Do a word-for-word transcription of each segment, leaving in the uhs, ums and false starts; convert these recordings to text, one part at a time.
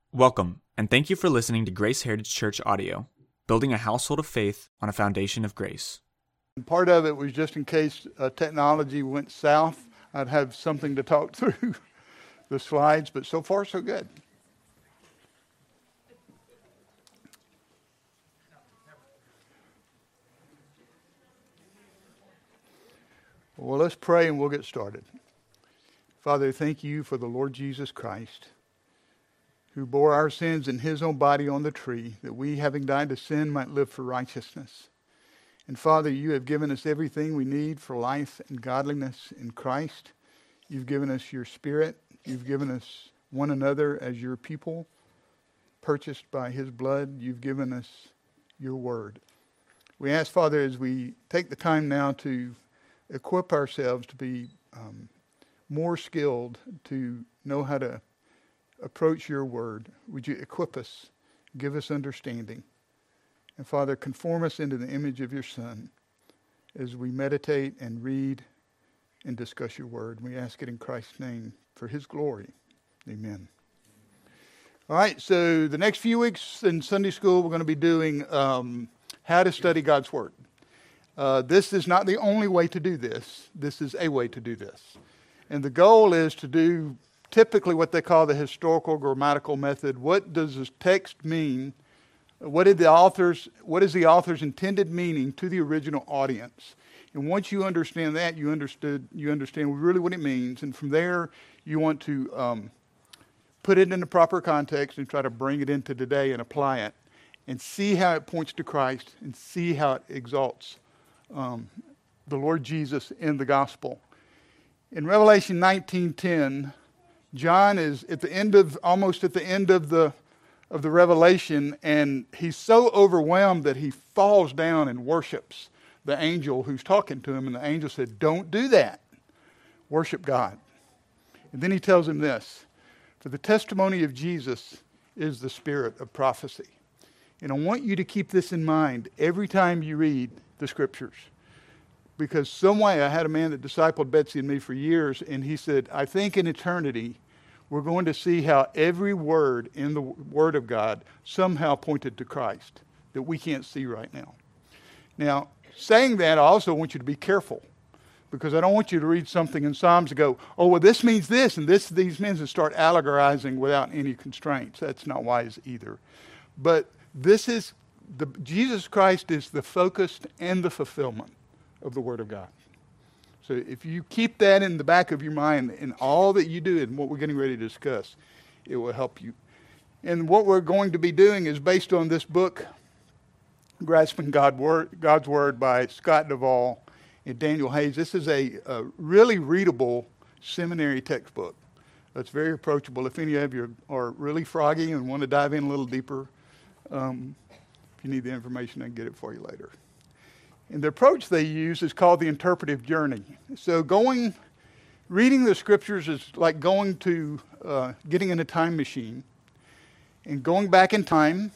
Welcome, and thank you for listening to Grace Heritage Church Audio, building a household of faith on a foundation of grace. Part of it was just in case uh, technology went south, I'd have something to talk through the slides, but so far so good. Well, let's pray and we'll get started. Father, thank you for the Lord Jesus Christ, who bore our sins in his own body on the tree, that we, having died to sin, might live for righteousness. And Father, you have given us everything we need for life and godliness in Christ. You've given us your Spirit. You've given us one another as your people, purchased by his blood. You've given us your word. We ask, Father, as we take the time now to equip ourselves to be um, more skilled, to know how to approach your word. Would you equip us, give us understanding, and Father, conform us into the image of your Son as we meditate and read and discuss your word. We ask it in Christ's name for his glory. Amen. All right, so the next few weeks in Sunday school, we're going to be doing um, how to study God's word. Uh, this is not the only way to do this. This is a way to do this. And the goal is to do typically what they call the historical grammatical method. What does this text mean? What did the authors, what is the author's intended meaning to the original audience? And once you understand that, you understood, you understand really what it means. And from there, you want to um, put it in the proper context and try to bring it into today and apply it, and see how it points to Christ, and see how it exalts um, the Lord Jesus in the gospel. In Revelation nineteen ten, John is at the end of, almost at the end of the of the Revelation, and he's so overwhelmed that he falls down and worships the angel who's talking to him, and the angel said, "Don't do that. Worship God." And then he tells him this: "For the testimony of Jesus is the spirit of prophecy." And I want you to keep this in mind every time you read the scriptures. Because some way, I had a man that discipled Betsy and me for years, and he said, I think in eternity, we're going to see how every word in the Word of God somehow pointed to Christ that we can't see right now. Now, saying that, I also want you to be careful, because I don't want you to read something in Psalms and go, oh, well, this means this, and this these means, and start allegorizing without any constraints. That's not wise either. But this is, the Jesus Christ is the focus and the fulfillment of the Word of God. So if you keep that in the back of your mind in all that you do and what we're getting ready to discuss, it will help you. And what we're going to be doing is based on this book, Grasping God Word, God's Word by Scott Duvall and Daniel Hayes. This is a, a really readable seminary textbook. It's very approachable. If any of you are really froggy and want to dive in a little deeper, um, if you need the information, I can get it for you later. And the approach they use is called the interpretive journey. So going, reading the scriptures is like going to, uh, getting in a time machine and going back in time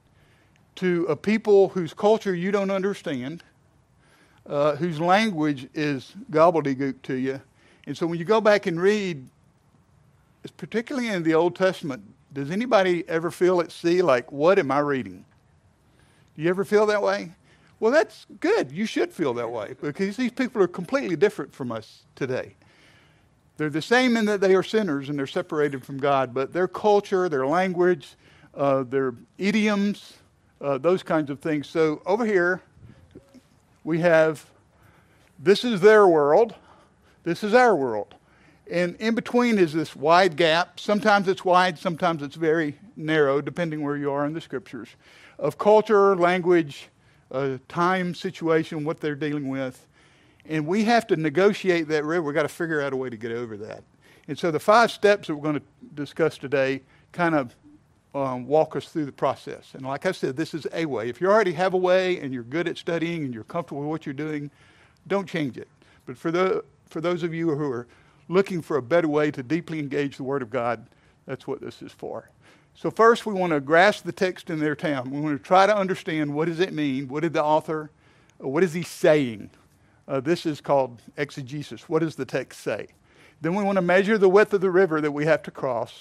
to a people whose culture you don't understand, uh, whose language is gobbledygook to you. And so when you go back and read, particularly in the Old Testament, does anybody ever feel at sea like, what am I reading? Do you ever feel that way? Well, that's good. You should feel that way, because these people are completely different from us today. They're the same in that they are sinners and they're separated from God, but their culture, their language, uh, their idioms, uh, those kinds of things. So over here, we have, this is their world, this is our world. And in between is this wide gap. Sometimes it's wide, sometimes it's very narrow, depending where you are in the scriptures, of culture, language, a time, situation, what they're dealing with. And we have to negotiate that river. We've got to figure out a way to get over that. And so the five steps that we're going to discuss today kind of um, walk us through the process. And like I said, this is a way. If you already have a way and you're good at studying and you're comfortable with what you're doing, don't change it. But for the for those of you who are looking for a better way to deeply engage the Word of God, that's what this is for. So first, we want to grasp the text in their town. We want to try to understand, what does it mean? What did the author, what is he saying? Uh, this is called exegesis. What does the text say? Then we want to measure the width of the river that we have to cross.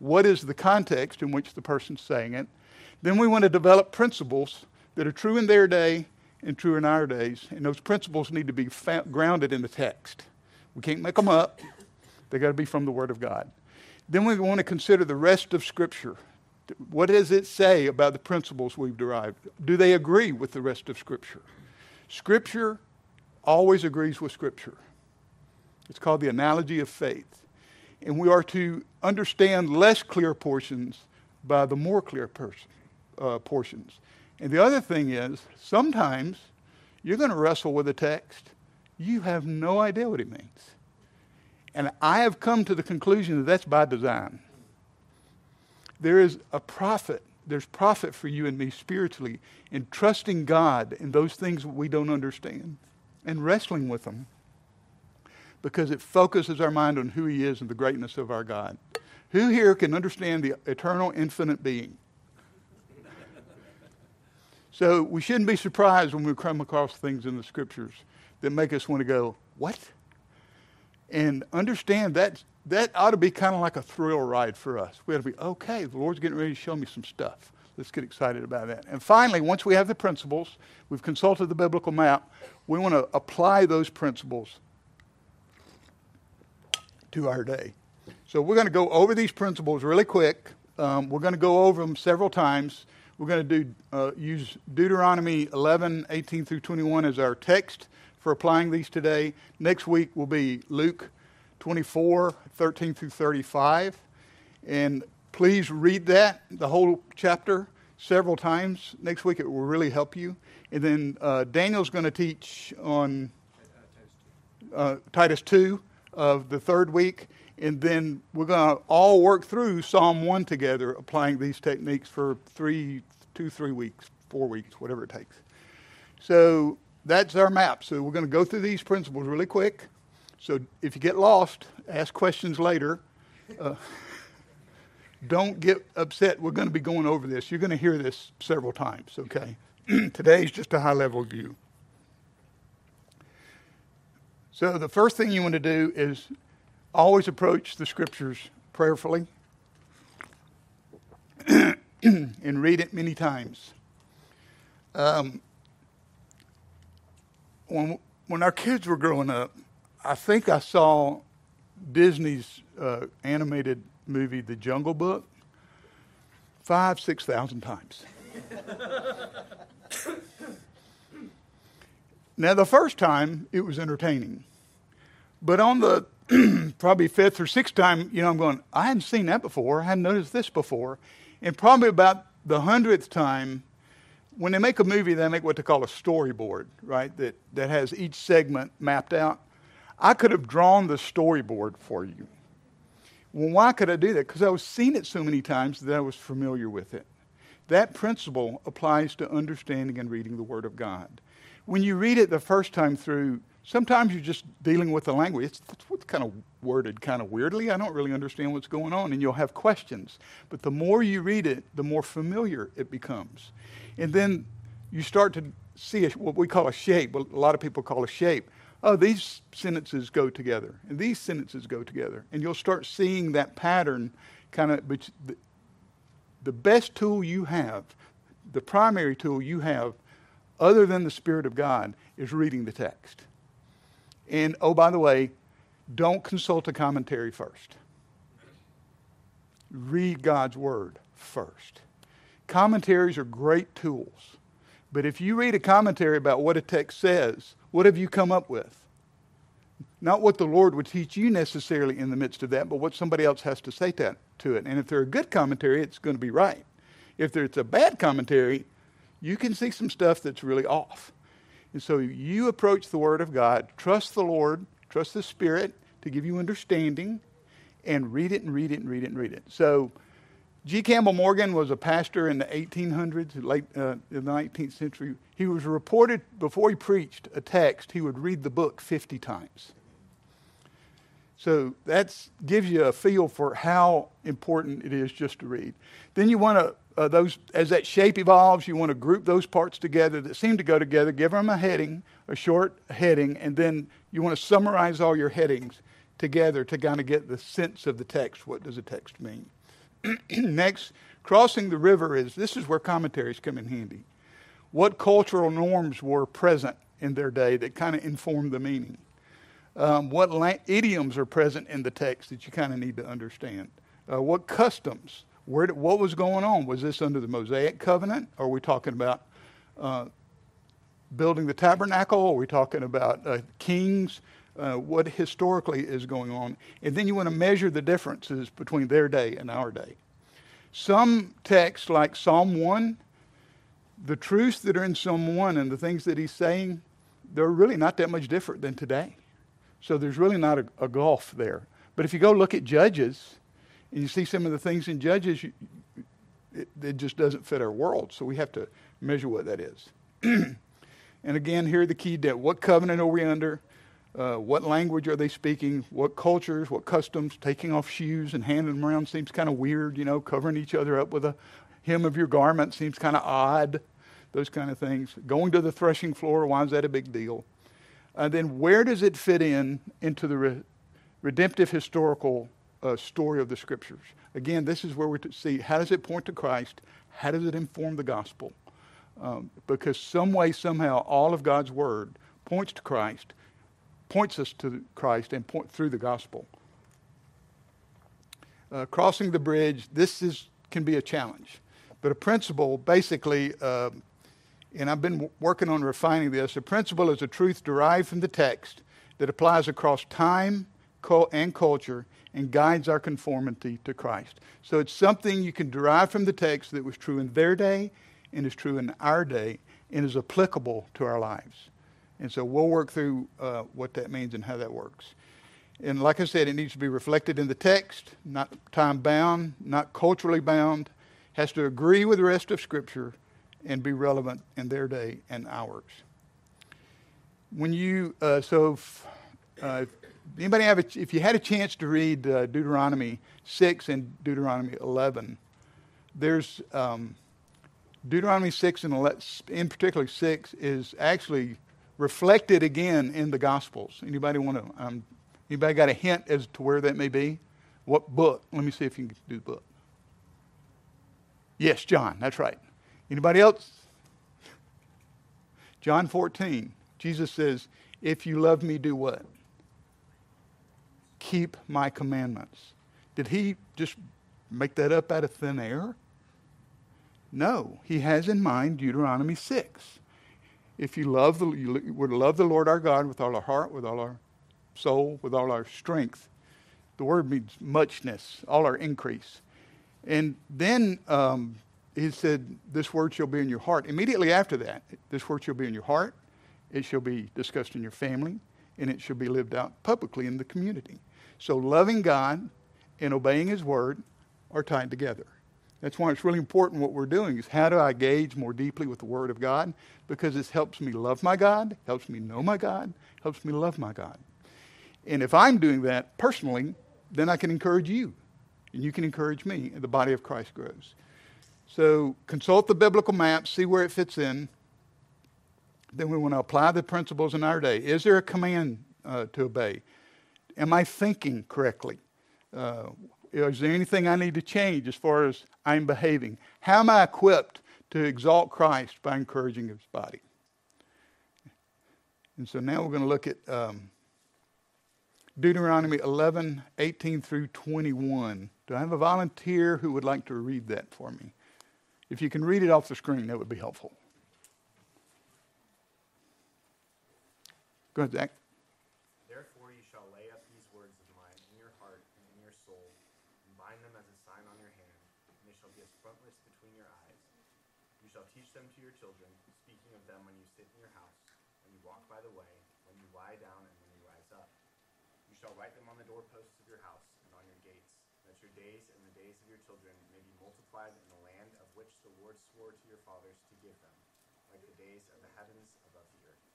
what is the context in which the person's saying it. Then we want to develop principles that are true in their day and true in our days. And those principles need to be found, grounded in the text. We can't make them up. They got to be from the Word of God. Then we want to consider the rest of Scripture. What does it say about the principles we've derived? Do they agree with the rest of Scripture? Scripture always agrees with Scripture. It's called the analogy of faith. And we are to understand less clear portions by the more clear person, uh, portions. And the other thing is, sometimes you're going to wrestle with a text. You have no idea what it means. And I have come to the conclusion that that's by design. There is a profit. There's profit for you and me spiritually in trusting God in those things we don't understand and wrestling with them, because it focuses our mind on who He is and the greatness of our God. Who here can understand the eternal, infinite being? So we shouldn't be surprised when we come across things in the Scriptures that make us want to go, what? And understand that that ought to be kind of like a thrill ride for us. We ought to be, okay, the Lord's getting ready to show me some stuff. Let's get excited about that. And finally, once we have the principles, we've consulted the biblical map, we want to apply those principles to our day. So we're going to go over these principles really quick. Um, we're going to go over them several times. We're going to do uh, use Deuteronomy eleven, eighteen through twenty-one as our text for applying these today. Next week will be Luke twenty-four, thirteen through thirty-five. And please read that, the whole chapter, several times. Next week it will really help you. And then uh, Daniel's going to teach on uh, Titus two of the third week. And then we're going to all work through Psalm one together, applying these techniques for three, two, three weeks, four weeks, whatever it takes. So that's our map. So we're going to go through these principles really quick. So if you get lost, ask questions later. Uh, don't get upset. We're going to be going over this. You're going to hear this several times, okay? Today's just a high-level view. So the first thing you want to do is always approach the Scriptures prayerfully and read it many times. Um, when, when our kids were growing up, I think I saw Disney's uh, animated movie, The Jungle Book, five, six thousand times. Now, the first time, it was entertaining. But on the probably fifth or sixth time, you know, I'm going, I hadn't seen that before. I hadn't noticed this before. And probably about the hundredth time, when they make a movie, they make what they call a storyboard, right, that, that has each segment mapped out. I could have drawn the storyboard for you. Well, why could I do that? Because I was seeing it so many times that I was familiar with it. That principle applies to understanding and reading the Word of God. When you read it the first time through, sometimes you're just dealing with the language. It's, it's what's kind of worded kind of weirdly. I don't really understand what's going on, and you'll have questions. But the more you read it, the more familiar it becomes. And then you start to see a, what we call a shape, what a lot of people call a shape. Oh, these sentences go together, and these sentences go together. And you'll start seeing that pattern kind of, but the, the best tool you have, the primary tool you have, other than the Spirit of God, is reading the text. And, oh, by the way, don't consult a commentary first. Read God's Word first. Commentaries are great tools. But if you read a commentary about what a text says, what have you come up with? Not what the Lord would teach you necessarily in the midst of that, but what somebody else has to say to, to it. And if they're a good commentary, it's going to be right. If it's a bad commentary, you can see some stuff that's really off. And so you approach the Word of God, trust the Lord, trust the Spirit to give you understanding, and read it and read it and read it and read it. So G. Campbell Morgan was a pastor in the eighteen hundreds, late uh, in the nineteenth century. He was reported, before he preached a text, he would read the book fifty times. So that gives you a feel for how important it is just to read. Then you want to, uh, those as that shape evolves, you want to group those parts together that seem to go together, give them a heading, a short heading, and then you want to summarize all your headings together to kind of get the sense of the text. What does the text mean? Next, crossing the river is, this is where commentaries come in handy. What cultural norms were present in their day that kind of informed the meaning? Um, what la- idioms are present in the text that you kind of need to understand? Uh, what customs? Where? Did, what was going on? Was this under the Mosaic covenant? Or are we talking about uh, building the tabernacle? Or are we talking about uh, kings? Uh, what historically is going on? And then you want to measure the differences between their day and our day. Some texts, like Psalm one, the truths that are in Psalm one and the things that he's saying, they're really not that much different than today. So there's really not a, a gulf there. But if you go look at Judges, and you see some of the things in Judges, you, it, it just doesn't fit our world. So we have to measure what that is. And again, here are the key depths. What covenant are we under? Uh, what language are they speaking? What cultures? What customs? Taking off shoes and handing them around seems kind of weird, you know. Covering each other up with a hem of your garment seems kind of odd. Those kind of things. Going to the threshing floor, why is that a big deal? And then where does it fit in into the re- redemptive historical uh, story of the Scriptures? Again, this is where we see, how does it point to Christ? How does it inform the gospel? Um, because some way, somehow, all of God's Word points to Christ, points us to Christ, and point through the gospel. Uh, crossing the bridge, this is can be a challenge. But a principle, basically, uh, and I've been w- working on refining this, a principle is a truth derived from the text that applies across time co- and culture and guides our conformity to Christ. So it's something you can derive from the text that was true in their day and is true in our day and is applicable to our lives. And so we'll work through uh, what that means and how that works. And like I said, it needs to be reflected in the text, not time-bound, not culturally bound, has to agree with the rest of Scripture and be relevant in their day and ours. When you, uh, so if, uh, anybody have, a, if you had a chance to read uh, Deuteronomy six and Deuteronomy eleven, there's um, Deuteronomy six and eleven, in particular six, is actually reflected again in the Gospels. Anybody want to, um, anybody got a hint as to where that may be? What book? Let me see if you can do the book. Yes, John, that's right. Anybody else? John fourteen. Jesus says, if you love me, do what? Keep my commandments. Did he just make that up out of thin air? No, he has in mind Deuteronomy six. If you love the, you would love the Lord our God with all our heart, with all our soul, with all our strength. The word means muchness, all our increase. And then um, he said, this word shall be in your heart. Immediately after that, this word shall be in your heart, it shall be discussed in your family, and it shall be lived out publicly in the community. So loving God and obeying his word are tied together. That's why it's really important what we're doing is how do I engage more deeply with the word of God? Because it helps me love my God, helps me know my God, helps me love my God. And if I'm doing that personally, then I can encourage you. And you can encourage me, and the body of Christ grows. So consult the biblical map, see where it fits in. Then we want to apply the principles in our day. Is there a command uh, to obey? Am I thinking correctly? Uh, is there anything I need to change as far as I'm behaving? How am I equipped to exalt Christ by encouraging his body? And so now we're going to look at um, Deuteronomy eleven, eighteen through twenty-one. Do I have a volunteer who would like to read that for me? If you can read it off the screen, that would be helpful. Go ahead, Zach. Therefore you shall lay up these words of mine in your heart and in your soul, and bind them as a sign on your hand, and they shall be as frontlets between your eyes. You shall teach them to your children, speaking of them when you sit in your house, when you walk by the way, when you lie down, and when you rise up. You shall write them on the doorposts of your house and on your gates, that your days and the days of your children may be multiplied in the land of which the Lord swore to your fathers to give them, like the days of the heavens above the earth.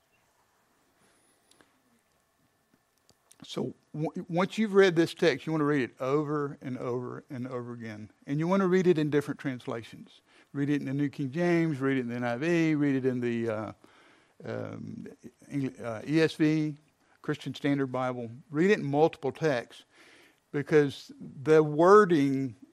So w- once you've read this text, you want to read it over and over and over again. And you want to read it in different translations. Read it in the New King James, read it in the N I V, read it in the uh, um, English, uh, E S V, Christian Standard Bible. Read it in multiple texts because the wording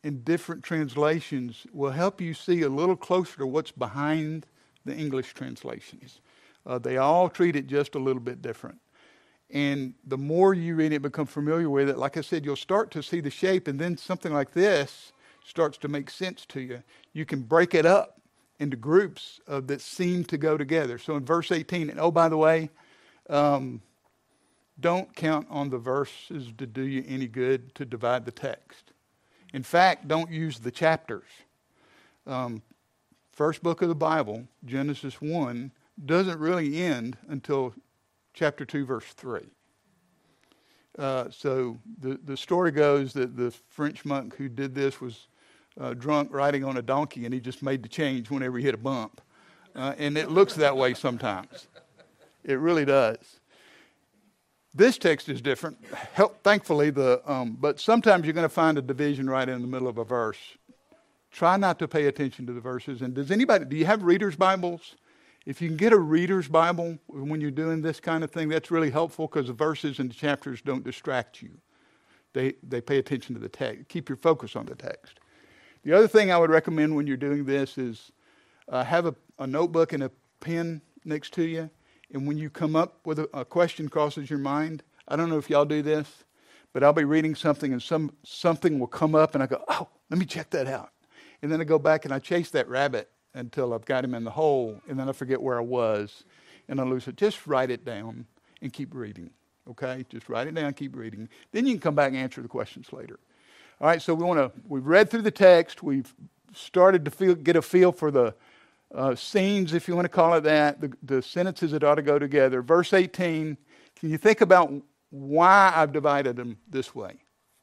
in different translations will help you see a little closer to what's behind the English translations. Uh, they all treat it just a little bit different. And the more you read it, become familiar with it, like I said, you'll start to see the shape, and then something like this starts to make sense to you. You can break it up into groups uh, that seem to go together. So in verse eighteen, and oh, by the way, um, don't count on the verses to do you any good to divide the text. In fact, don't use the chapters. Um, first book of the Bible, Genesis one, doesn't really end until chapter two, verse three. Uh, so the, the story goes that the French monk who did this was uh, drunk riding on a donkey, and he just made the change whenever he hit a bump. Uh, and it looks that way sometimes. It really does. This text is different. Help, thankfully, the um, but sometimes you're going to find a division right in the middle of a verse. Try not to pay attention to the verses. And does anybody, do you have reader's Bibles? If you can get a reader's Bible when you're doing this kind of thing, that's really helpful because the verses and the chapters don't distract you. They they pay attention to the text. Keep your focus on the text. The other thing I would recommend when you're doing this is uh, have a, a notebook and a pen next to you. And when you come up with a, a question crosses your mind, I don't know if y'all do this, but I'll be reading something and some something will come up and I go, oh, let me check that out. And then I go back and I chase that rabbit until I've got him in the hole, and then I forget where I was, and I lose it. Just write it down and keep reading, okay? Just write it down, keep reading. Then you can come back and answer the questions later. All right, so we want to, we've read through the text. We've started to feel, get a feel for the uh, scenes, if you want to call it that, the, the sentences that ought to go together. Verse eighteen, can you think about why I've divided them this way?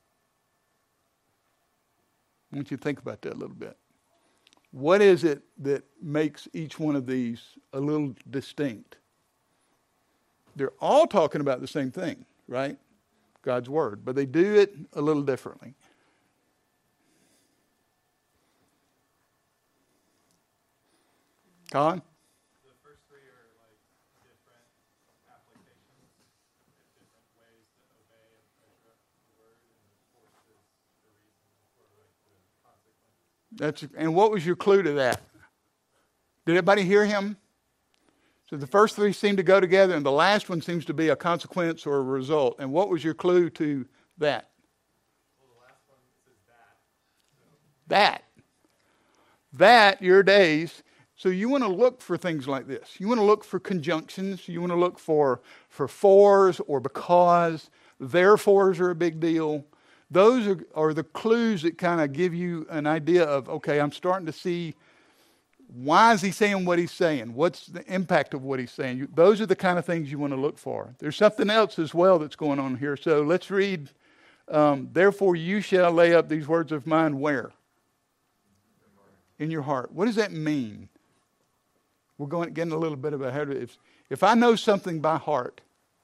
I want you to think about that a little bit. What is it that makes each one of these a little distinct? They're all talking about the same thing, right? God's Word. But they do it a little differently. Colin? The first three are like different applications, different ways to obey and measure the Word, and the fourth is the reason for like the consequences. That's, and what was your clue to that? Did everybody hear him? So the first three seem to go together, and the last one seems to be a consequence or a result. And what was your clue to that? Well, the last one says that. So. That. That, your days. So you want to look for things like this. You want to look for conjunctions. You want to look for, for fors or because. Therefores are a big deal. Those are, are the clues that kind of give you an idea of, okay, I'm starting to see, why is he saying what he's saying? What's the impact of what he's saying? You, those are the kind of things you want to look for. There's something else as well that's going on here. So let's read, um, therefore you shall lay up these words of mine where? In your heart. What does that mean? We're going getting a little bit of a head. If, if I know something by heart,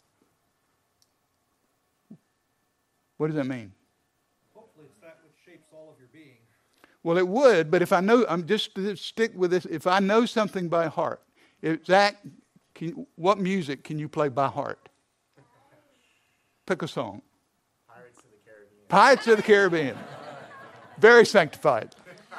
what does that mean? Hopefully it's that which shapes all of your being. Well, it would, but if I know, I'm just to stick with this. If I know something by heart, if Zach, can, what music can you play by heart? Pick a song. Pirates of the Caribbean. Pirates of the Caribbean. Very sanctified.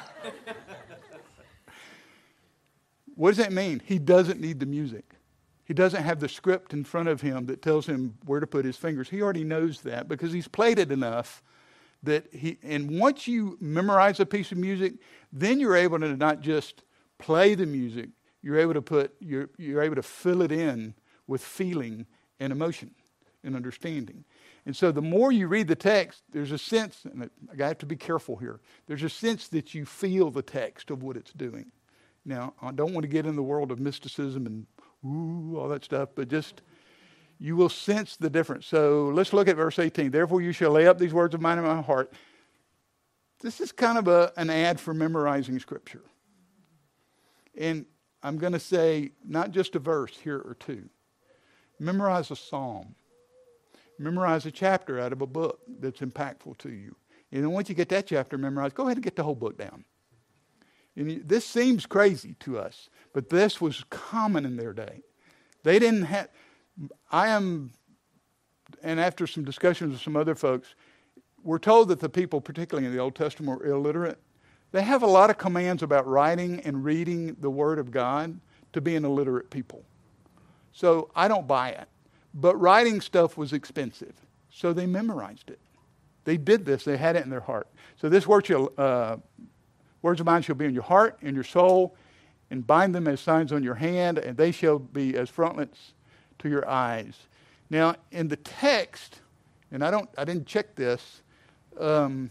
What does that mean? He doesn't need the music. He doesn't have the script in front of him that tells him where to put his fingers. He already knows that because he's played it enough that he, and once you memorize a piece of music, then you're able to not just play the music, you're able to put, you're, you're able to fill it in with feeling and emotion and understanding. And so the more you read the text, there's a sense, and I have to be careful here, there's a sense that you feel the text of what it's doing. Now, I don't want to get in the world of mysticism and ooh, all that stuff, but just, you will sense the difference. So let's look at verse eighteen. Therefore you shall lay up these words of mine in my heart. This is kind of a, an ad for memorizing Scripture. And I'm going to say not just a verse here or two. Memorize a psalm. Memorize a chapter out of a book that's impactful to you. And then once you get that chapter memorized, go ahead and get the whole book down. And this seems crazy to us, but this was common in their day. They didn't have, I am, and after some discussions with some other folks, we're told that the people, particularly in the Old Testament, were illiterate. They have a lot of commands about writing and reading the Word of God to be an illiterate people. So I don't buy it. But writing stuff was expensive, so they memorized it. They did this. They had it in their heart. So this word shall, uh, words of mine shall be in your heart, in your soul, and bind them as signs on your hand, and they shall be as frontlets to your eyes. Now, in the text, and I don't, I didn't check this. Um,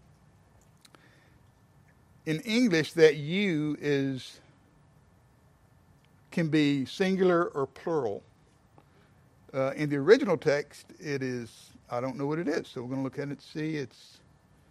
in English, that you is can be singular or plural. Uh, in the original text, it is, I don't know what it is, so we're going to look at it and see. It's,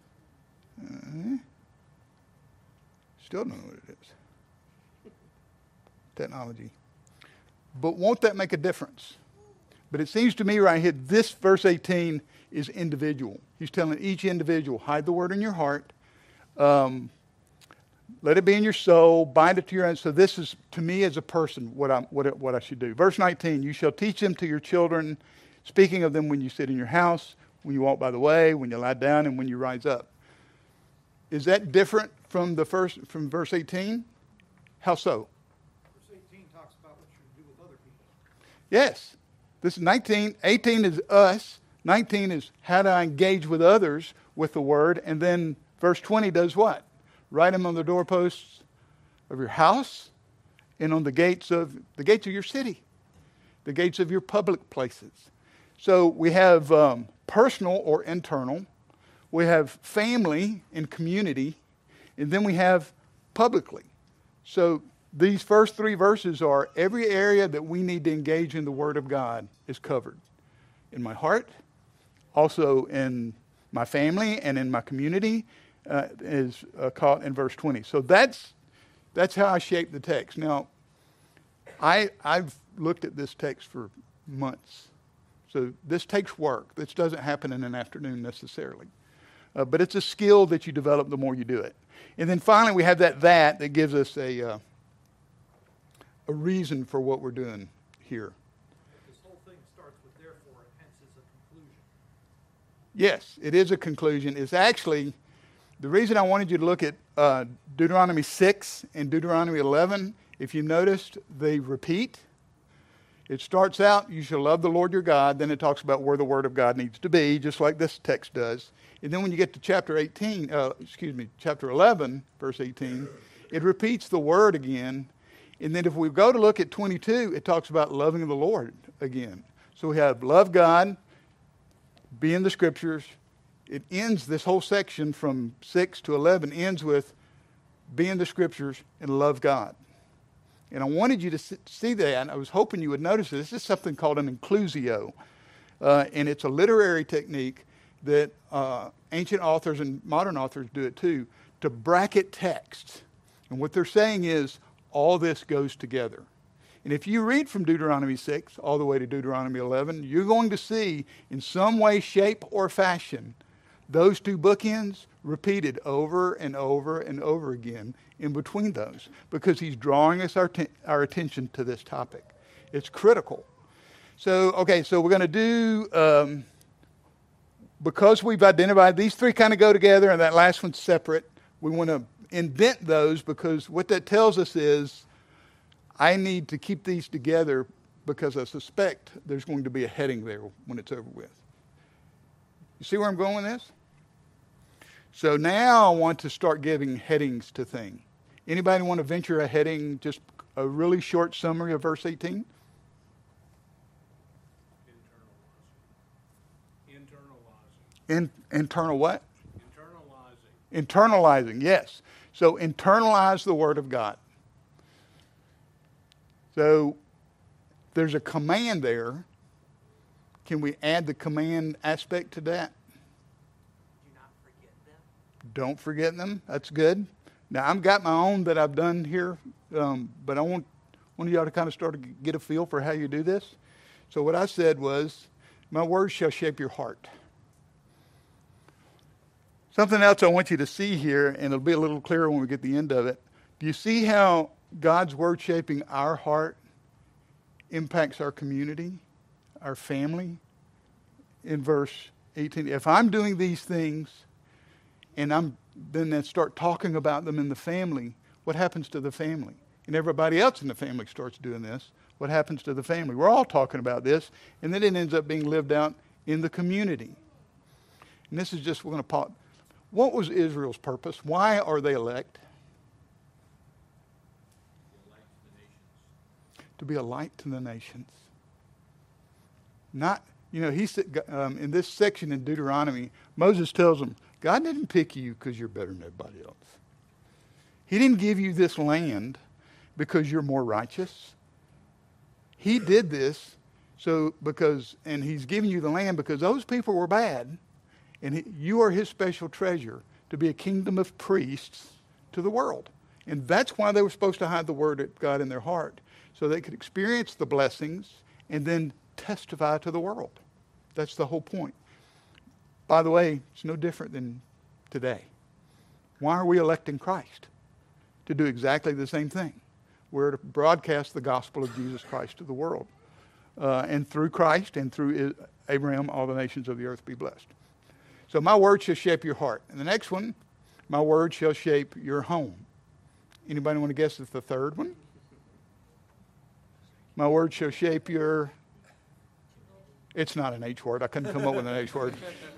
uh, still don't know what it is. Technology. But won't that make a difference? But it seems to me right here, this verse eighteen is individual. He's telling each individual, hide the word in your heart. Um, let it be in your soul. Bind it to your hand. So this is, to me as a person, what, I'm, what, what I should do. Verse nineteen, you shall teach them to your children, speaking of them when you sit in your house, when you walk by the way, when you lie down, and when you rise up. Is that different from the first, from verse eighteen? How so? Verse eighteen talks about what you do with other people. Yes. This is nineteen. eighteen is us. nineteen is how to engage with others with the word. And then verse twenty does what? Write them on the doorposts of your house and on the gates of the gates of your city, the gates of your public places. So we have um, personal or internal. We have family and community. And then we have publicly. So these first three verses are every area that we need to engage in the Word of God is covered. In my heart, also in my family and in my community, uh, is uh, caught in verse twenty. So that's that's how I shape the text. Now, I, I've looked at this text for months. So this takes work. This doesn't happen in an afternoon necessarily. Uh, but it's a skill that you develop the more you do it. And then finally, we have that that that gives us a uh, a reason for what we're doing here. This whole thing starts with therefore, and hence is a conclusion. Yes, it is a conclusion. It's actually, the reason I wanted you to look at uh, Deuteronomy six and Deuteronomy eleven, if you noticed, they repeat. It starts out, you shall love the Lord your God. Then it talks about where the Word of God needs to be, just like this text does. And then when you get to chapter eighteen, uh, excuse me, chapter eleven, verse eighteen, it repeats the Word again. And then if we go to look at twenty-two, it talks about loving the Lord again. So we have love God, be in the Scriptures. It ends, this whole section from six to eleven ends with be in the Scriptures and love God. And I wanted you to see that, and I was hoping you would notice this. This is something called an inclusio. Uh, and it's a literary technique that uh, ancient authors and modern authors do it too, to bracket text. And what they're saying is, all this goes together. And if you read from Deuteronomy six all the way to Deuteronomy eleven, you're going to see in some way, shape, or fashion those two bookends repeated over and over and over again in between those, because he's drawing us our, t- our attention to this topic. It's critical. So, okay, so we're going to do, um, because we've identified these three kind of go together and that last one's separate, we want to indent those, because what that tells us is I need to keep these together because I suspect there's going to be a heading there when it's over with. You see where I'm going with this? So now I want to start giving headings to things. Anybody want to venture a heading, just a really short summary of verse eighteen? Internalizing. In, internal what? Internalizing. Internalizing, yes. So internalize the Word of God. So there's a command there. Can we add the command aspect to that? Do not forget them. Don't forget them. That's good. Now, I've got my own that I've done here, um, but I want one of y'all to kind of start to get a feel for how you do this. So what I said was, my words shall shape your heart. Something else I want you to see here, and it'll be a little clearer when we get to the end of it. Do you see how God's word shaping our heart impacts our community, our family, in verse eighteen, if I'm doing these things and I'm then I start talking about them in the family, what happens to the family? And everybody else in the family starts doing this. What happens to the family? We're all talking about this, and then it ends up being lived out in the community. And this is just, we're going to pause. What was Israel's purpose? Why are they elect? To be a light to the nations. Not, you know, he said um, in this section in Deuteronomy, Moses tells them, God didn't pick you because you're better than everybody else. He didn't give you this land because you're more righteous. He did this so because, and he's giving you the land because those people were bad, and he, you are his special treasure to be a kingdom of priests to the world. And that's why they were supposed to hide the word of God in their heart, so they could experience the blessings and then testify to the world. That's the whole point. By the way, it's no different than today. Why are we electing Christ? To do exactly the same thing. We're to broadcast the gospel of Jesus Christ to the world. Uh, and through Christ and through Abraham, all the nations of the earth be blessed. So my word shall shape your heart. And the next one, my word shall shape your home. Anybody want to guess at the third one? My word shall shape your... It's not an H word. I couldn't come up with an H word.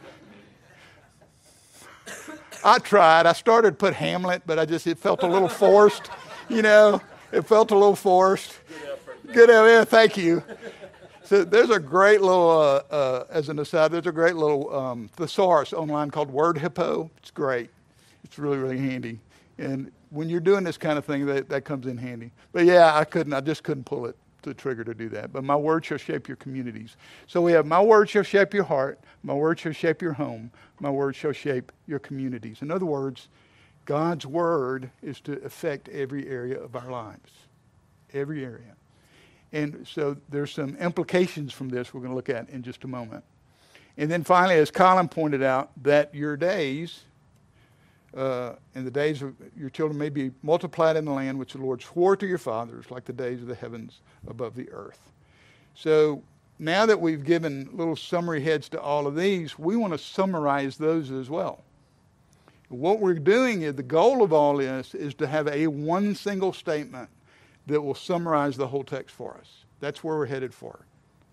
I tried. I started to put Hamlet, but I just, it felt a little forced, you know. It felt a little forced. Good effort. Good effort. Yeah, thank you. So there's a great little, uh, uh, as an aside, there's a great little um, thesaurus online called Word Hippo. It's great. It's really, really handy. And when you're doing this kind of thing, that, that comes in handy. But yeah, I couldn't, I just couldn't pull it, the trigger to do that. But my word shall shape your communities. So we have my word shall shape your heart. My word shall shape your home. My word shall shape your communities. In other words, God's word is to affect every area of our lives. Every area. And so there's some implications from this we're going to look at in just a moment. And then finally, as Colin pointed out, that your days, uh, and the days of your children may be multiplied in the land which the Lord swore to your fathers, like the days of the heavens above the earth. So now that we've given little summary heads to all of these, we want to summarize those as well. What we're doing is, the goal of all this is to have a one single statement that will summarize the whole text for us. That's where we're headed for.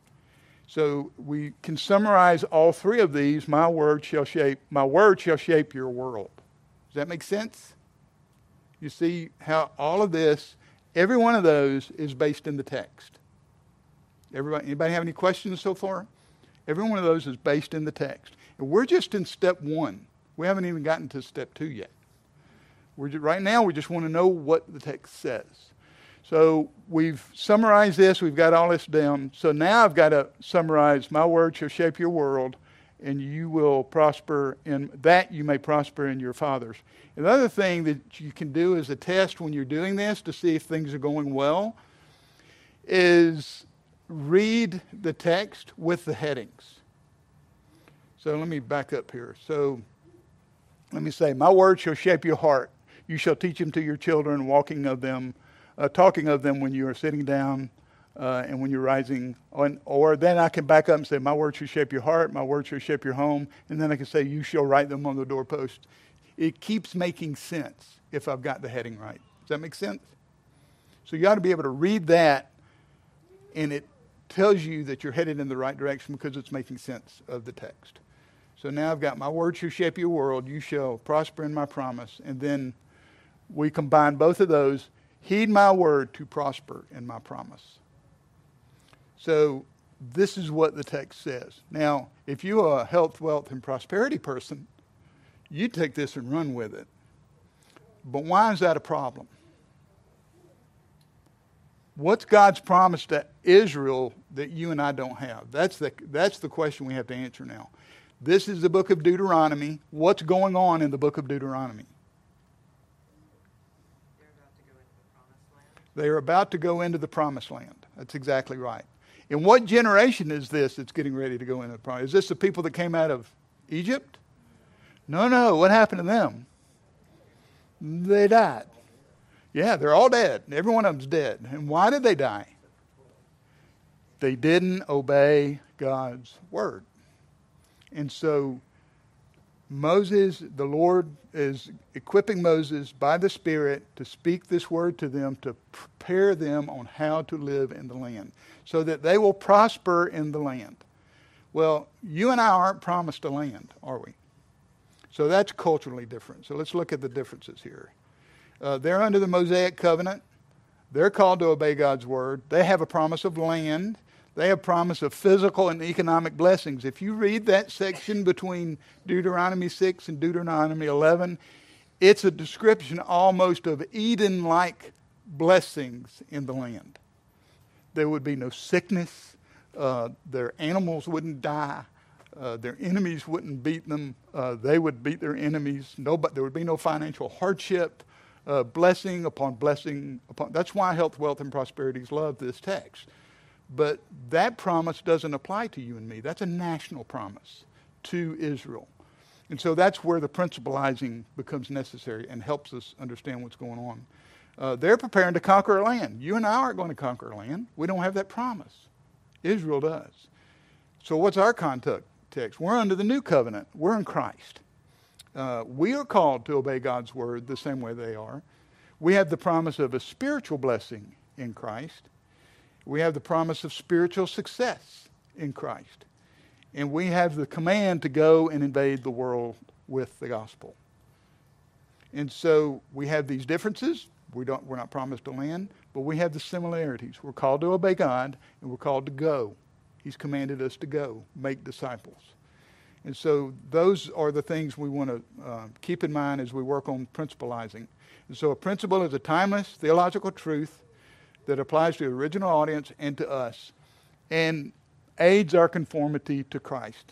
So we can summarize all three of these. My word shall shape, my word shall shape your world. Does that make sense? You see how all of this, every one of those is based in the text. Everybody, anybody have any questions so far? Every one of those is based in the text. And we're just in step one. We haven't even gotten to step two yet. We're just, right now, we just want to know what the text says. So we've summarized this. We've got all this down. So now I've got to summarize, my word shall shape your world, and you will prosper in that you may prosper in your fathers. Another thing that you can do as a test when you're doing this to see if things are going well is read the text with the headings. So let me back up here. So let me say, my word shall shape your heart. You shall teach them to your children, walking of them, uh, talking of them when you are sitting down uh, and when you're rising. On, or then I can back up and say, my word shall shape your heart. My word shall shape your home. And then I can say, you shall write them on the doorpost. It keeps making sense if I've got the heading right. Does that make sense? So you ought to be able to read that, and it tells you that you're headed in the right direction because it's making sense of the text. So now I've got my word shall shape your world. You shall prosper in my promise. And then we combine both of those. Heed my word to prosper in my promise. So this is what the text says. Now, if you're a health, wealth, and prosperity person, you take this and run with it. But why is that a problem? What's God's promise to Israel that you and I don't have? That's the, that's the question we have to answer now. This is the book of Deuteronomy. What's going on in the book of Deuteronomy? They're about to go into the promised land. That's exactly right. And what generation is this that's getting ready to go into the promised land? Is this the people that came out of Egypt? No, no. What happened to them? They died. Yeah, they're all dead. Every one of them's dead. And why did they die? They didn't obey God's word. And so Moses, the Lord is equipping Moses by the Spirit to speak this word to them, to prepare them on how to live in the land so that they will prosper in the land. Well, you and I aren't promised a land, are we? So that's culturally different. So let's look at the differences here. Uh, they're under the Mosaic covenant. They're called to obey God's word. They have a promise of land. They have promise of physical and economic blessings. If you read that section between Deuteronomy six and Deuteronomy eleven, it's a description almost of Eden-like blessings in the land. There would be no sickness. Uh, their animals wouldn't die. Uh, their enemies wouldn't beat them. Uh, they would beat their enemies. Nobody, there would be no financial hardship. Uh, blessing upon blessing upon. That's why health, wealth, and prosperities love this text. But that promise doesn't apply to you and me. That's a national promise to Israel. And so that's where the principalizing becomes necessary and helps us understand what's going on. Uh, they're preparing to conquer a land. You and I aren't going to conquer a land. We don't have that promise. Israel does. So what's our context? We're under the new covenant. We're in Christ. Uh, we are called to obey God's word the same way they are. We have the promise of a spiritual blessing in Christ. We have the promise of spiritual success in Christ. And we have the command to go and invade the world with the gospel. And so we have these differences. We don't, we're not promised a land, but we have the similarities. We're called to obey God, and we're called to go. He's commanded us to go, make disciples. And so those are the things we want to uh, keep in mind as we work on principalizing. And so a principle is a timeless theological truth that applies to the original audience and to us and aids our conformity to Christ.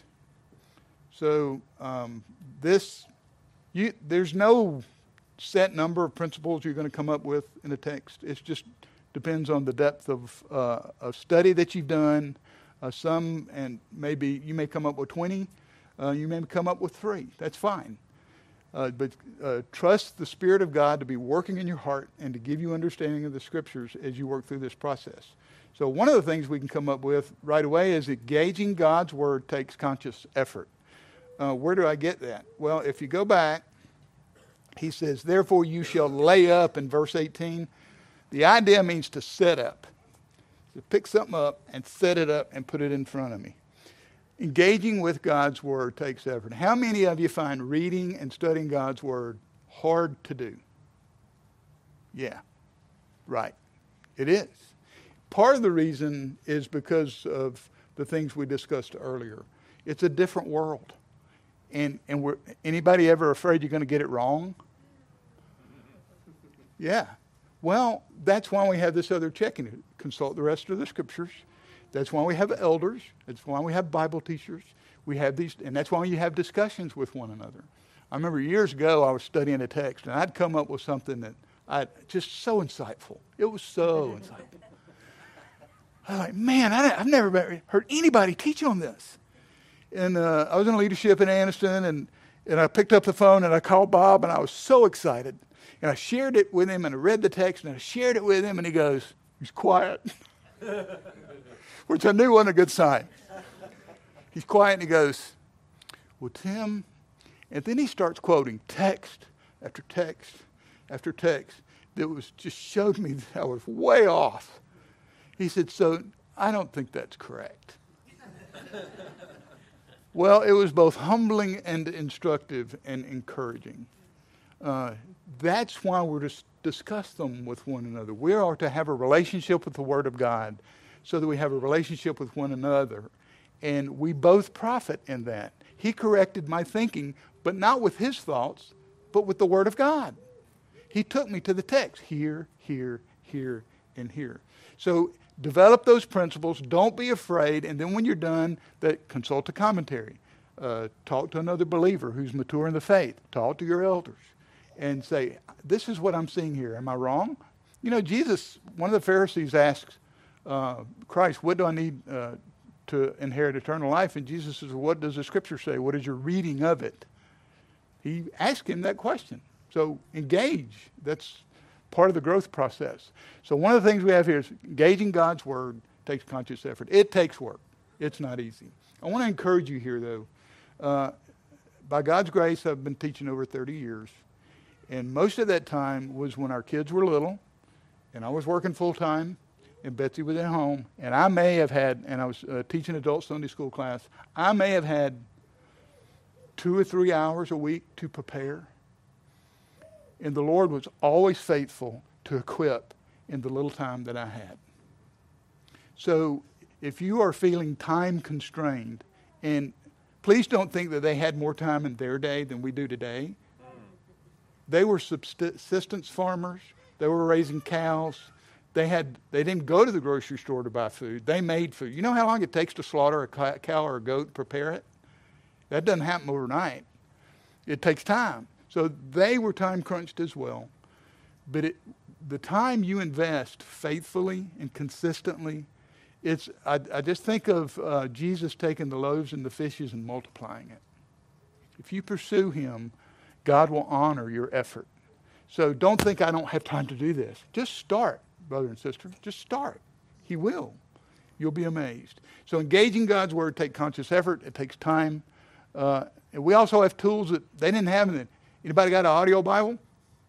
So um, this, you, there's no set number of principles you're going to come up with in a text. It just depends on the depth of, uh, of study that you've done. Uh, some, and maybe you may come up with twenty. Uh, you may come up with three. That's fine. Uh, but uh, trust the Spirit of God to be working in your heart and to give you understanding of the Scriptures as you work through this process. So one of the things we can come up with right away is engaging God's Word takes conscious effort. Uh, where do I get that? Well, if you go back, he says, therefore you shall lay up in verse eighteen. The idea means to set up. To pick something up and set it up and put it in front of me. Engaging with God's Word takes effort. How many of you find reading and studying God's Word hard to do? Yeah, right. It is. Part of the reason is because of the things we discussed earlier. It's a different world. And and we're, anybody ever afraid you're going to get it wrong? Yeah. Well, that's why we have this other checking. Consult the rest of the Scriptures. That's why we have elders. That's why we have Bible teachers. We have these, and that's why you have discussions with one another. I remember years ago I was studying a text, and I'd come up with something that I just so insightful. It was so insightful. I was like, man, I, I've never heard anybody teach on this. And uh, I was in leadership in Anniston, and, and I picked up the phone, and I called Bob, and I was so excited. And I shared it with him, and I read the text, and I shared it with him, and he goes, he's quiet. Which I knew wasn't a good sign. He's quiet, and he goes, well, Tim, and then he starts quoting text after text after text that was just showed me that I was way off. He said, so I don't think that's correct. Well, it was both humbling and instructive and encouraging. Uh, that's why we're to discuss them with one another. We are to have a relationship with the Word of God so that we have a relationship with one another. And we both profit in that. He corrected my thinking, but not with his thoughts, but with the Word of God. He took me to the text, here, here, here, and here. So develop those principles. Don't be afraid. And then when you're done, that consult a commentary. Uh, talk to another believer who's mature in the faith. Talk to your elders and say, this is what I'm seeing here. Am I wrong? You know, Jesus, one of the Pharisees asks uh, Christ, what do I need uh, to inherit eternal life? And Jesus says, what does the Scripture say? What is your reading of it? He asked him that question. So engage. That's part of the growth process. So one of the things we have here is engaging God's Word takes conscious effort. It takes work. It's not easy. I want to encourage you here, though. Uh, by God's grace, I've been teaching over thirty years. And most of that time was when our kids were little, and I was working full-time, and Betsy was at home. And I may have had, and I was uh, teaching adult Sunday school class, I may have had two or three hours a week to prepare. And the Lord was always faithful to equip in the little time that I had. So if you are feeling time constrained, and please don't think that they had more time in their day than we do today. They were subsistence farmers. They were raising cows. They had. They didn't go to the grocery store to buy food. They made food. You know how long it takes to slaughter a cow or a goat and prepare it? That doesn't happen overnight. It takes time. So they were time crunched as well. But it, the time you invest faithfully and consistently, it's. I, I just think of uh, Jesus taking the loaves and the fishes and multiplying it. If you pursue him, God will honor your effort. So don't think I don't have time to do this. Just start, brother and sister. Just start. He will. You'll be amazed. So engaging God's word takes conscious effort. It takes time. Uh, and we also have tools that they didn't have. In it. Anybody got an audio Bible?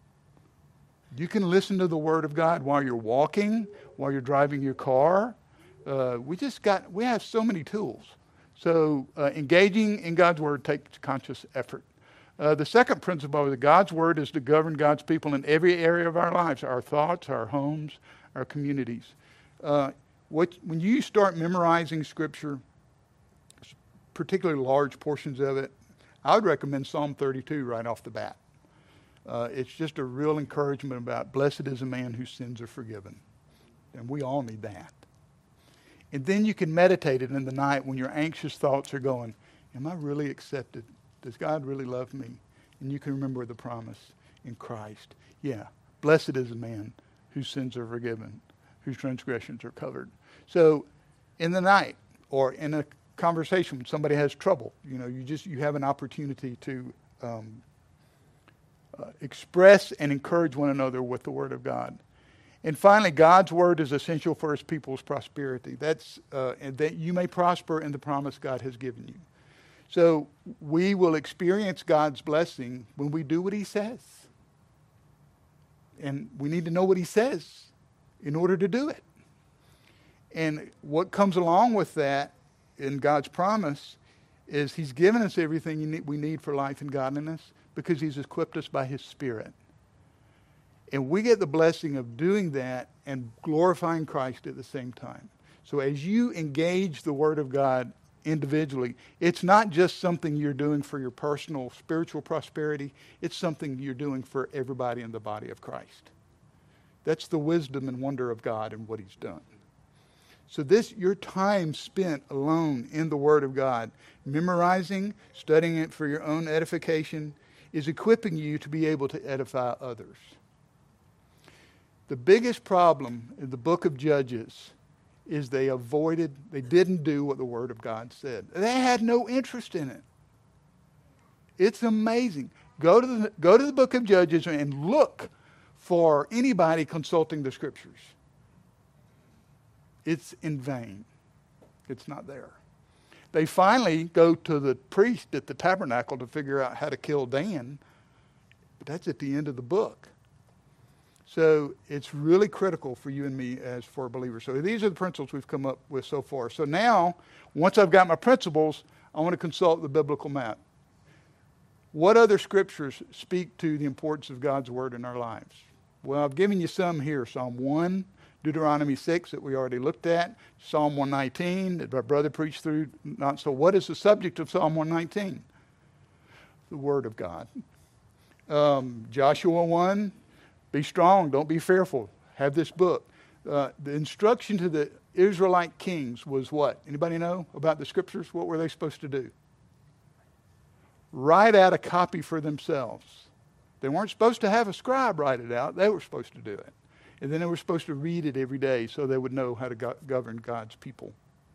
You can listen to the word of God while you're walking, while you're driving your car. Uh, we just got, we have so many tools. So uh, engaging in God's word takes conscious effort. Uh, the second principle of God's word is to govern God's people in every area of our lives, our thoughts, our homes, our communities. Uh, what, when you start memorizing Scripture, particularly large portions of it, I would recommend Psalm thirty-two right off the bat. Uh, it's just a real encouragement about blessed is a man whose sins are forgiven. And we all need that. And then you can meditate it in the night when your anxious thoughts are going, am I really accepted? Does God really love me? And you can remember the promise in Christ. Yeah, blessed is a man whose sins are forgiven, whose transgressions are covered. So in the night or in a conversation when somebody has trouble, you know, you just you have an opportunity to um, uh, express and encourage one another with the Word of God. And finally, God's word is essential for his people's prosperity. That's uh, and that you may prosper in the promise God has given you. So we will experience God's blessing when we do what he says. And we need to know what he says in order to do it. And what comes along with that in God's promise is he's given us everything we need for life and godliness because he's equipped us by his Spirit. And we get the blessing of doing that and glorifying Christ at the same time. So as you engage the Word of God individually, it's not just something you're doing for your personal spiritual prosperity. It's something you're doing for everybody in the body of Christ. That's the wisdom and wonder of God and what he's done. So this, your time spent alone in the Word of God, memorizing, studying it for your own edification, is equipping you to be able to edify others. The biggest problem in the book of Judges is they avoided, they didn't do what the Word of God said. They had no interest in it. It's amazing. Go to the, go to the book of Judges and look for anybody consulting the Scriptures. It's in vain. It's not there. They finally go to the priest at the tabernacle to figure out how to kill Dan, but that's at the end of the book. So it's really critical for you and me as for believers. So these are the principles we've come up with so far. So now, once I've got my principles, I want to consult the biblical map. What other scriptures speak to the importance of God's word in our lives? Well, I've given you some here. Psalm one, Deuteronomy six that we already looked at, Psalm one nineteen that my brother preached through not so. What is the subject of Psalm one nineteen? The word of God. Um, Joshua one, be strong, don't be fearful. Have this book. Uh, the instruction to the Israelite kings was what? Anybody know about the scriptures? What were they supposed to do? Write out a copy for themselves. They weren't supposed to have a scribe write it out. They were supposed to do it. And then they were supposed to read it every day so they would know how to go- govern God's people.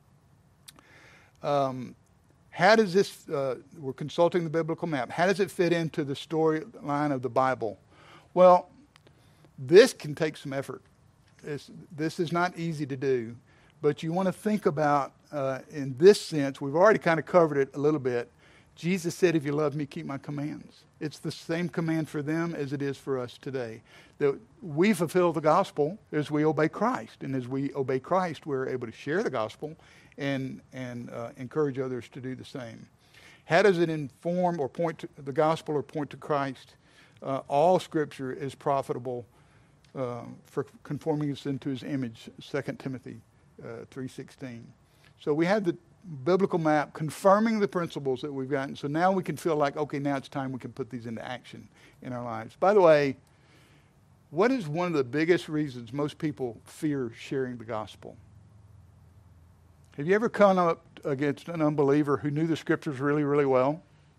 Um, how does this, uh, we're consulting the biblical map, how does it fit into the storyline of the Bible? Well, this can take some effort. It's, this is not easy to do, but you want to think about, uh, in this sense, we've already kind of covered it a little bit, Jesus said, if you love me, keep my commands. It's the same command for them as it is for us today. That we fulfill the gospel as we obey Christ. And as we obey Christ, we're able to share the gospel and, and uh, encourage others to do the same. How does it inform or point to the gospel or point to Christ? Uh, all Scripture is profitable uh, for conforming us into His image, Second Timothy uh, three sixteen. So we have the biblical map confirming the principles that we've gotten. So now we can feel like, okay, now it's time we can put these into action in our lives. By the way, what is one of the biggest reasons most people fear sharing the gospel? Have you ever come up against an unbeliever who knew the Scriptures really, really well?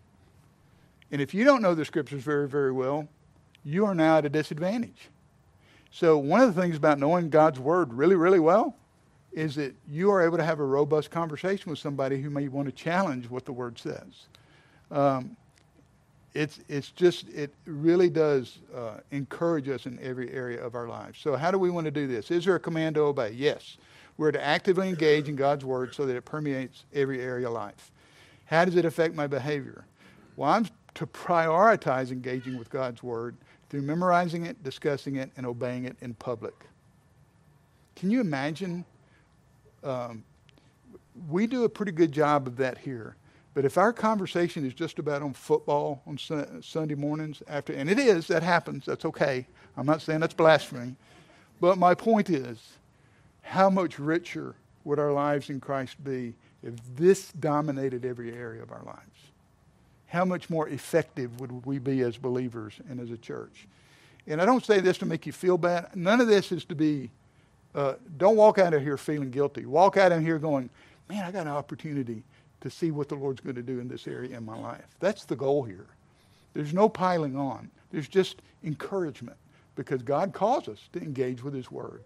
And if you don't know the Scriptures very, very well, you are now at a disadvantage. So one of the things about knowing God's Word really, really well is that you are able to have a robust conversation with somebody who may want to challenge what the Word says. Um, it's it's just, it really does uh, encourage us in every area of our lives. So how do we want to do this? Is there a command to obey? Yes. We're to actively engage in God's Word so that it permeates every area of life. How does it affect my behavior? Well, I'm to prioritize engaging with God's Word through memorizing it, discussing it, and obeying it in public. Can you imagine? Um, we do a pretty good job of that here. But if our conversation is just about on football on su- Sunday mornings after, and it is, that happens, that's okay. I'm not saying that's blasphemy. But my point is, how much richer would our lives in Christ be if this dominated every area of our lives? How much more effective would we be as believers and as a church? And I don't say this to make you feel bad. None of this is to be, uh, don't walk out of here feeling guilty. Walk out of here going, man, I got an opportunity to see what the Lord's going to do in this area in my life. That's the goal here. There's no piling on. There's just encouragement because God calls us to engage with His Word.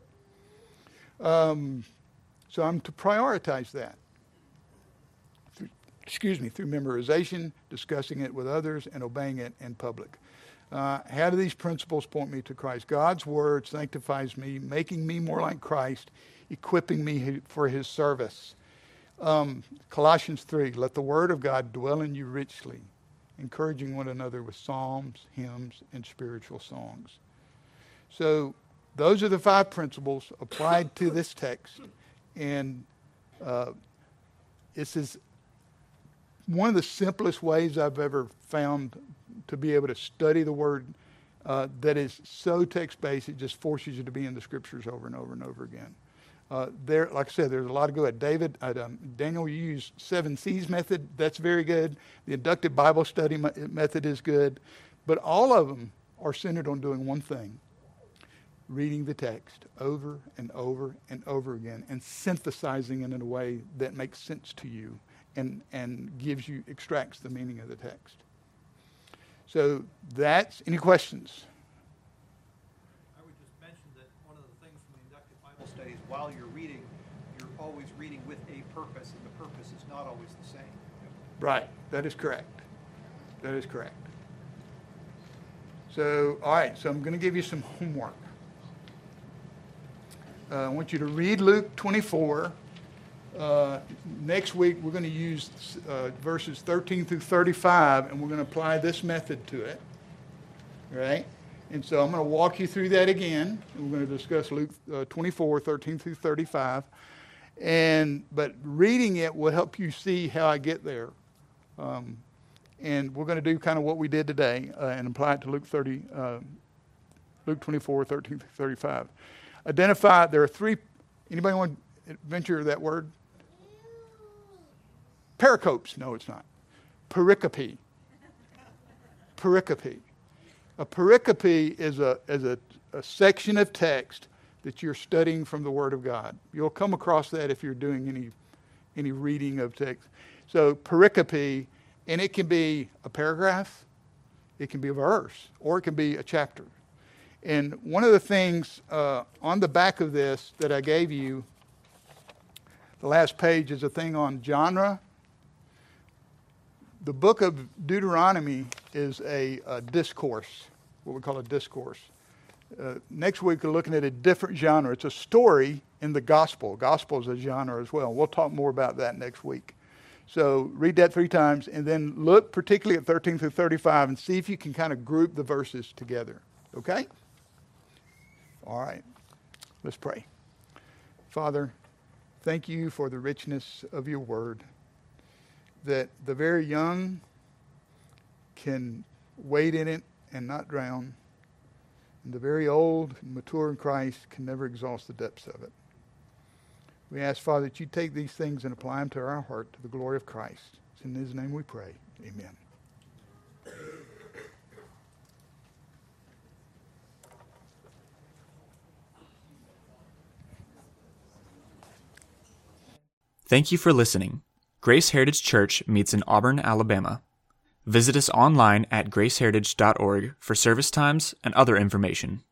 Um, so I'm to prioritize that. Through, excuse me, through memorization, discussing it with others, and obeying it in public. Uh, how do these principles point me to Christ? God's Word sanctifies me, making me more like Christ, equipping me for His service. Um, Colossians three, let the Word of God dwell in you richly, encouraging one another with psalms, hymns, and spiritual songs. So those are the five principles applied to this text. And uh, this is one of the simplest ways I've ever found to be able to study the Word uh, that is so text-based, it just forces you to be in the Scriptures over and over and over again. Uh, there, like I said, there's a lot to go at. David, uh, um, Daniel, you use seven C's method. That's very good. The inductive Bible study method is good. But all of them are centered on doing one thing: reading the text over and over and over again and synthesizing it in a way that makes sense to you and, and gives you, extracts the meaning of the text. So that's, any questions? I would just mention that one of the things from the inductive Bible studies, while you're reading, you're always reading with a purpose, and the purpose is not always the same. Right. That is correct. That is correct. So, all right. So I'm going to give you some homework. Uh, I want you to read Luke twenty-four. Uh, next week, we're going to use uh, verses thirteen through thirty-five, and we're going to apply this method to it. Right? And so I'm going to walk you through that again. And we're going to discuss Luke uh, twenty-four, thirteen through thirty-five. And but reading it will help you see how I get there. Um, and we're going to do kind of what we did today uh, and apply it to Luke thirty, uh, Luke twenty-four, thirteen through thirty-five. Identify, there are three, anybody want to venture that word? Pericopes. No, it's not. Pericope. Pericope. A pericope is a is a, a section of text that you're studying from the Word of God. You'll come across that if you're doing any any reading of text. So pericope, and it can be a paragraph, it can be a verse, or it can be a chapter. And one of the things uh, on the back of this that I gave you, the last page is a thing on genre. The book of Deuteronomy is a, a discourse, what we call a discourse. Uh, next week we're looking at a different genre. It's a story in the gospel. Gospel is a genre as well. We'll talk more about that next week. So read that three times, and then look particularly at thirteen through thirty-five and see if you can kind of group the verses together. Okay? All right. Let's pray. Father, thank you for the richness of your word, that the very young can wade in it and not drown, and the very old and mature in Christ can never exhaust the depths of it. We ask, Father, that you take these things and apply them to our heart to the glory of Christ. It's in his name we pray. Amen. Thank you for listening. Grace Heritage Church meets in Auburn, Alabama. Visit us online at grace heritage dot org for service times and other information.